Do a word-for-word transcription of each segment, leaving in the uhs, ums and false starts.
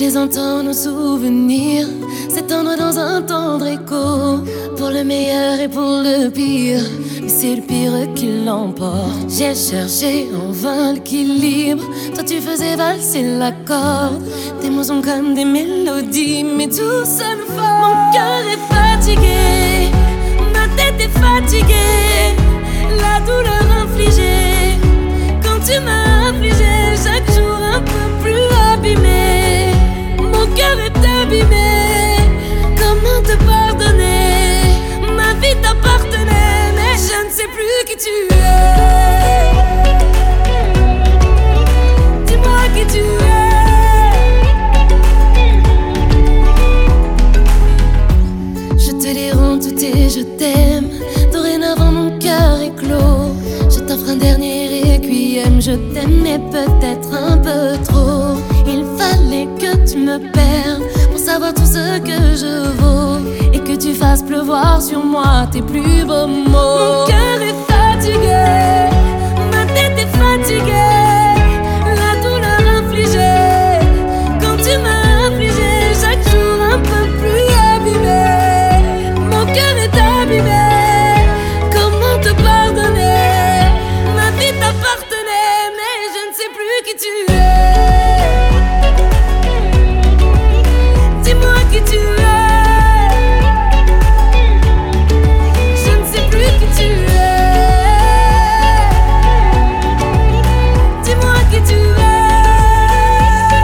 entendre nos souvenirs s'étendre dans un tendre écho, pour le meilleur et pour le pire, mais c'est le pire qui l'emporte. J'ai cherché en vain l'équilibre, toi tu faisais valser l'accord. Tes mots sont comme des mélodies, mais tout sonne fort. Mon cœur est fatigué, ma tête est fatiguée, la douleur infligée quand tu m'as affligé, chaque jour un peu plus abîmé. Mon cœur est abîmé, comment te pardonner? Ma vie t'appartenait, mais je ne sais plus qui tu es. Dis-moi qui tu es. Je te les rends tout et je t'aime. Dorénavant mon cœur est clos. Je t'offre un dernier requiem. Je t'aimais peut-être un peu trop. Il fallait que tu me perdes pour savoir tout ce que je vaux, et que tu fasses pleuvoir sur moi tes plus beaux mots. Mon cœur est fatigué, ma tête est fatiguée, la douleur infligée quand tu m'as affligé, chaque jour un peu plus abîmé. Mon cœur est abîmé, comment te pardonner? Ma vie t'appartenait, mais je ne sais plus qui tu es. Dis-moi qui tu es. Je ne sais plus qui tu es. Dis-moi qui tu es.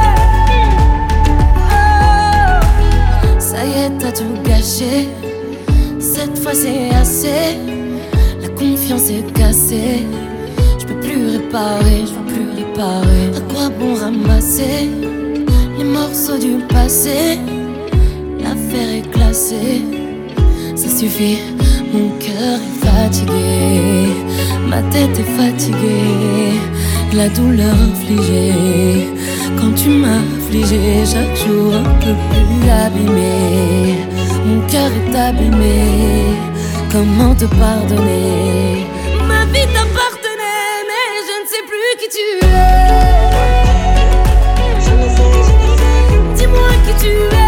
Oh, ça y est, t'as tout gâché. Cette fois c'est assez. La confiance est cassée. Je peux plus réparer, je veux plus réparer. À quoi bon ramasser les morceaux du passé? L'affaire est classée, ça suffit. Mon cœur est fatigué, ma tête est fatiguée, la douleur infligée quand tu m'as affligé, chaque jour un peu plus abîmé. Mon cœur est abîmé, comment te pardonner? Ma vie t'appartenait, mais je ne sais plus qui tu es. Je ne sais, je ne sais. Dis-moi qui tu es.